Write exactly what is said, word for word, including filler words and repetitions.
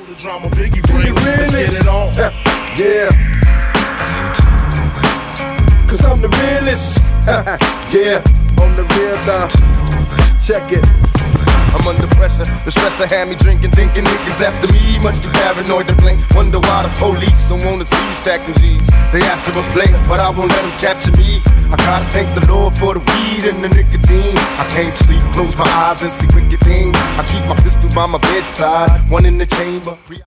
The drama Biggie bring, let's get it on. Yeah. Cause I'm the realest. Yeah, on the real now. Check it. I'm under pressure, the stressor had me drinking, thinking niggas after me, much too paranoid to blink. Wonder why the police don't wanna see me stacking G's. They after a play, but I won't let them capture me. I gotta thank the Lord for the weed and the nicotine. I can't sleep, close my eyes and see wicked things. I keep my pistol by my bedside, one in the chamber.